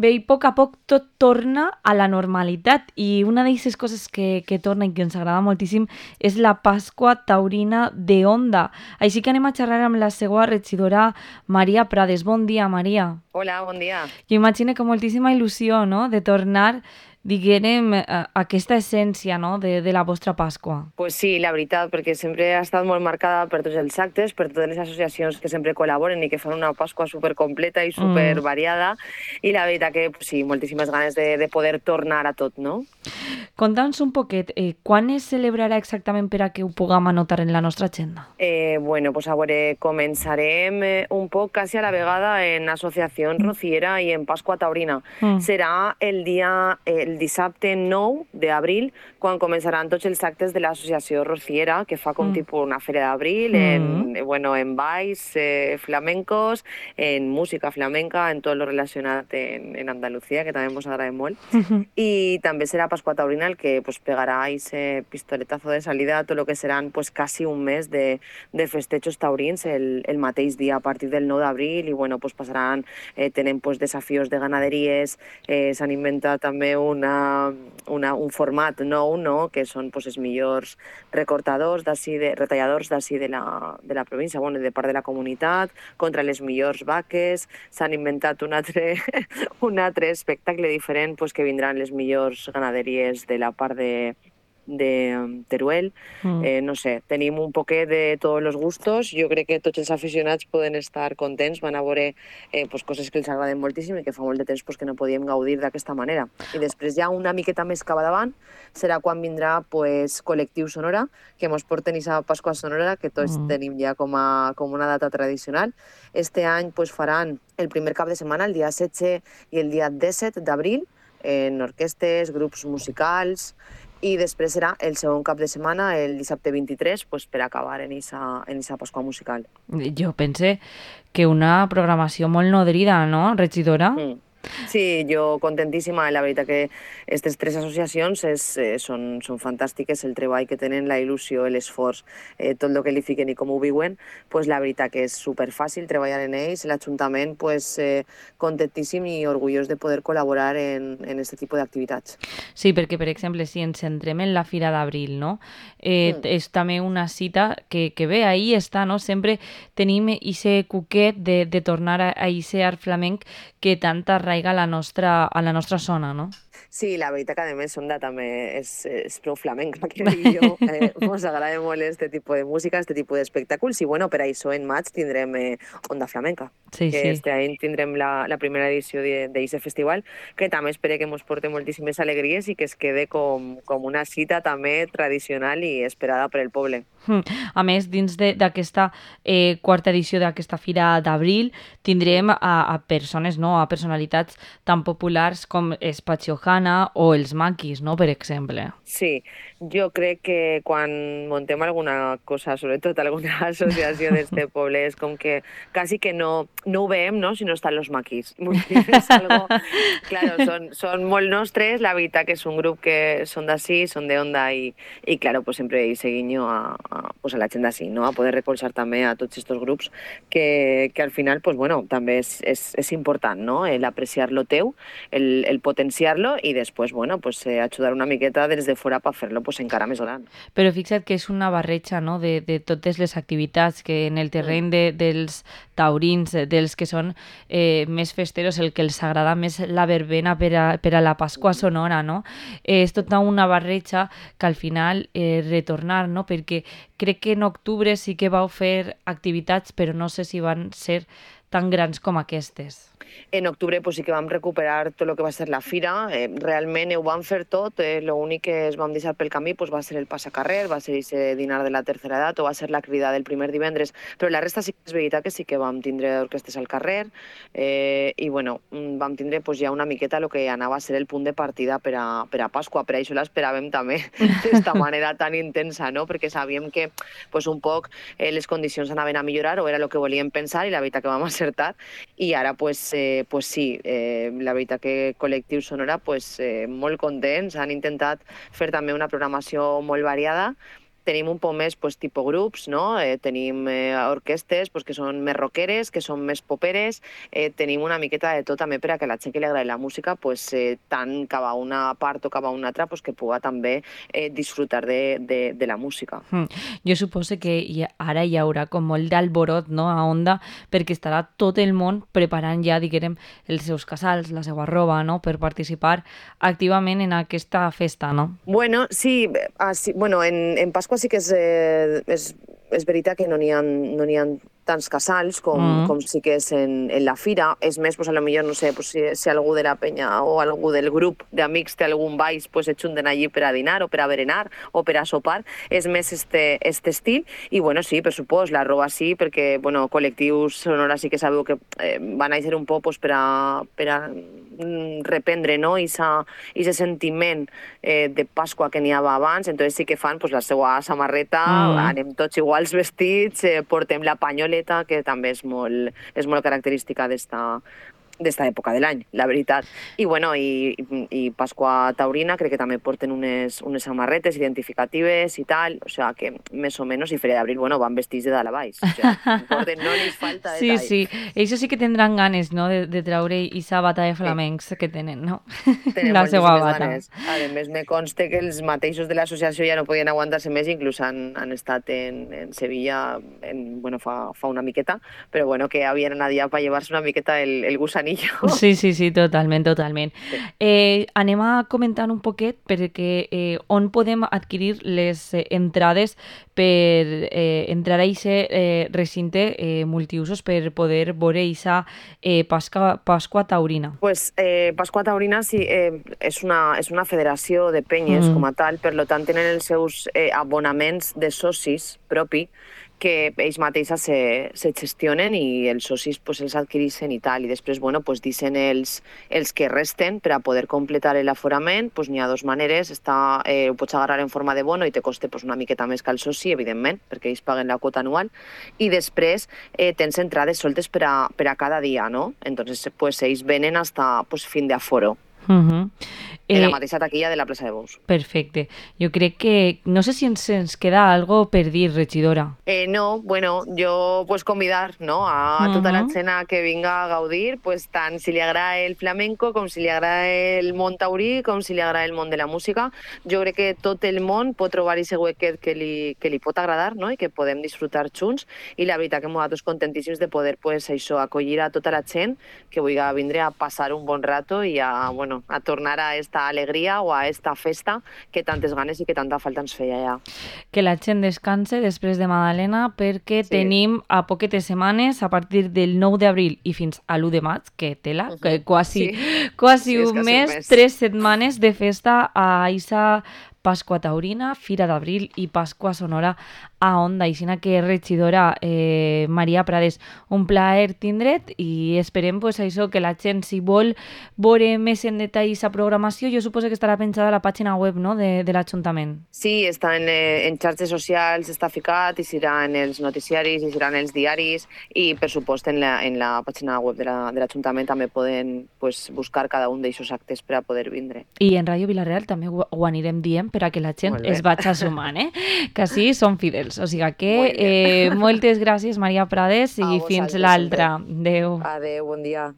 Bé, i a poc tot torna a la normalitat i una d'aquestes coses que torna i que ens agrada moltíssim és la Pasqua Taurina de Onda. Així que anem a xerrar amb la seva regidora Maria Prades. Bon dia, Maria. Hola, bon dia. Jo imagino que moltíssima il·lusió, no?, de tornar, diguem, a aquesta essència, no?, de la vostra Pasqua. Pues sí, la veritat, perquè sempre ha estat molt marcada per tots els actes, per totes les associacions que sempre col·laboren i que fan una Pasqua supercompleta i supervariada, i la veritat que pues sí, moltíssimes ganes de poder tornar a tot, no? Conta'ns un poquet, quan es celebrarà exactament per a que ho puguem anotar en la nostra agenda? Bueno, pues a veure, començarem un poc quasi a la vegada en Associació Rociera i en Pasqua Taurina. Serà el dissabte 9 d'abril, quan començaran tots els actes de l'Associació Rociera, que fa com tipus una fera d'abril, en balls flamencos, en música flamenca, en tot lo relacionat en Andalucía, que també ens agrada molt. I també serà Pasqua Taurina el que pues, pegarà ese pistoletazo de salida a tot el que seran pues, quasi un mes de festejos taurins el mateix dia a partir del 9 d'abril i bueno, pues passaran, tenen pues, desafios de ganaderies, s'han inventat també un format nou, no? Que són pues, els millors retalladors d'ací de la província, bueno, de part de la comunitat, contra les millors vaques, s'han inventat un altre espectacle diferent pues, que vindran les millors ganaderies de la part de Teruel. No sé, tenim un poquet de tots els gustos. Jo crec que tots els aficionats poden estar contents, van a veure pues, coses que els agraden moltíssim i que fa molt de temps pues, que no podíem gaudir d'aquesta manera. I després ja una miqueta més cap davant serà quan vindrà pues, Col·lectiu Sonora, que ens porten a Pasqua Sonora, que tots tenim ja com una data tradicional. Este any pues, faran el primer cap de setmana, el dia 16 i el dia 17 d'abril, en orquestes, grups musicals, i després serà el segon cap de setmana, el dissabte 23, pues, per acabar en esa Pasqua musical. Jo pense que una programació molt nodrida, no, regidora? Sí, jo contentíssima. La veritat que aquestes tres associacions són fantàstiques, el treball que tenen, la il·lusió, l'esforç, tot el que li fiquen i com ho viuen, pues la veritat que és superfàcil treballar en ells. L'Ajuntament pues, contentíssim i orgullós de poder col·laborar en aquest tipus d'activitats. Sí, perquè, per exemple, si ens centrem en la Fira d'Abril, no? És també una cita que bé, ahí està, no? Sempre tenim aquest cuquet de tornar a aquest art flamenc que tant arraiga a la nostra zona, no? Sí, la veritat que a més Onda també és prou flamenca, que dic jo. Ens agrada molt aquest tipus de música, aquest tipus d'espectacles, i bueno, per això en maig tindrem Onda Flamenca. Sí, que sí. este any tindrem la primera edició d'aquest festival, que també espero que ens porti moltíssimes alegries i que es quede com una cita també tradicional i esperada per el poble. A més, dins d'aquesta quarta edició d'aquesta Fira d'Abril tindrem a persones, no?, a personalitats tan populars com és Patxi Ojana o els Maquis, no?, per exemple. Sí, jo crec que quan muntem alguna cosa, sobretot alguna associació d'este poble, és com que quasi que no ho veiem, no?, si no estan los Maquis. És algo... Claro, són molt nostres, la veritat que és un grup que són d'ací, són de Onda i claro, pues sempre hi seguinyo a la gent d'ací, no?, a poder recolzar també a tots estos grups que al final, pues bueno, també és important, no?, l'apreciar lo teu, el potenciar-lo i després, bueno, pues ajudar una miqueta des de fora per fer-lo pues encara més gran. Però fixa't que és una barreja, no?, de totes les activitats que en el terreny dels taurins, dels que són més festeros, el que els agrada més la verbena per a la Pasqua Sonora, no? És tota una barreja que al final retornar, no?, perquè crec que en octubre sí que vau fer activitats, però no sé si van ser tan grans com aquestes. En octubre pues, sí que vam recuperar tot el que va ser la fira, realment ho vam fer tot, l'únic que es vam deixar pel camí pues, va ser el passacarrer, va ser aquest dinar de la tercera edat o va ser la crida del primer divendres, però la resta sí que és veritat que sí que vam tindre orquestes al carrer i bueno, vam tindre pues, ja una miqueta el que anava a ser el punt de partida per a Pasqua, per això l'esperàvem també d'esta manera tan intensa, no? Perquè sabíem que pues, un poc les condicions anaven a millorar o era el que volíem pensar i la veritat que vam acertar i ara pues sí, la veritat que Col·lectiu Sonora pues, molt contents, han intentat fer també una programació molt variada tenim un poc més pues, tipus grups, no? Tenim orquestes pues, que són més rockeres, que són més poperes, tenim una miqueta de tot també per a que la gent que li agrada la música, pues, tant cap a una part o cap a una altra, pues, que puga també disfrutar de la música. Jo suposo que ara hi haurà com molt d'alborot, no?, a Onda, perquè estarà tot el món preparant ja, diguem, els seus casals, la seva roba, no?, per participar activament en aquesta festa, no? Bueno, sí, bueno, en Pasqua sí que és veritat que no n'hi ha tants casals com sí que és en la fira. És més, pues, a lo millor, no sé, pues, si algú de la penya o algú del grup d'amics té algun baix, pues, et junten allí per a dinar o per a berenar o per a sopar. És més este estil. I, bueno, sí, per supost, la roba sí, perquè, bueno, col·lectius sonora sí que sabeu que van a ser un poc pues, per a reprendre, no?, ese sentiment de Pasqua que n'hi havia abans. Entonces sí que fan pues, la seva samarreta, anem tots iguals vestits, portem la panyoleta, que també és molt característica d'esta època de l'any, la veritat. I, bueno, i Pasqua Taurina crec que també porten unes samarretes identificatives i tal, o sea que més o menys, i Fira d'Abril, bueno, van vestits de dalt a baix. O sea, porten, no li falta detall. Sí, això sí que tindran ganes, no?, de treure aquesta bata de flamencs que tenen, no? Tenen la seva bata. Ganes. A més, me consta que els mateixos de l'associació ja no podien aguantar-se més, inclús han estat en Sevilla bueno, fa una miqueta, però bueno, que havien anat ja per llevar-se una miqueta el gusanillo. Sí, totalment. Sí. Anem a comentar un poquet perquè on podem adquirir les entrades per entrar a aquest recinte multiusos per poder veure aquesta Pasqua Taurina. Pues Pasqua Taurina sí, és una federació de penyes com a tal, per tant tenen els seus abonaments de socis propi, que ells mateixes se gestionen i els socis pues, els adquireixen i tal. I després, bueno, pues, dicen els que resten per a poder completar l'aforament. Pues, n'hi ha dues maneres. Ho pots agarrar en forma de bono i te costa pues, una miqueta més que el soci, evidentment, perquè ells paguen la quota anual. I després tens entrades soltes per a cada dia, no? Entonces, pues, ells venen hasta pues, fin de aforo. En la mateixa taquilla de la plaça de Bous. Perfecte. Jo crec que... No sé si ens queda algo per dir, regidora. No, bueno, jo pues convidar, no?, a tota la gent que vinga a gaudir, pues tant si li agrada el flamenco, com si li agrada el món taurí, com si li agrada el món de la música. Jo crec que tot el món pot trobar aquest huequet que li pot agradar, no?, i que podem disfrutar junts. I la veritat que nosaltres contentíssims de poder, pues, això, acollir a tota la gent que vulgui vindre a passar un bon rato i a tornar a esta alegria o a esta festa que tantes ganes i que tanta falta ens feia ja. Que la gent descanse després de Madalena, perquè tenim a poquetes setmanes, a partir del 9 d'abril i fins a l'1 de maig, que tela, que quasi un mes, 3 setmanes de festa a aquesta Pasqua Taurina, Fira d'Abril i Pasqua Sonora a Onda. Així que, regidora Maria Prades, un plaer tindre't i esperem pues, això, que la gent, si vol veure més en detall aquesta programació, jo suposo que estarà penjada a la pàgina web, no?, de l'Ajuntament. Sí, està en xarxes socials, està ficat i serà en els noticiaris i serà en els diaris i, per supost, en la pàgina web de l'Ajuntament també poden pues, buscar cada un d'aquests actes per a poder vindre. I en Ràdio Vila-real també ho anirem dient per a que la gent es vagi sumant, que sí, són fidels. O sigui que moltes gràcies, Maria Prades, i fins l'altra. Adéu. Adéu, bon dia.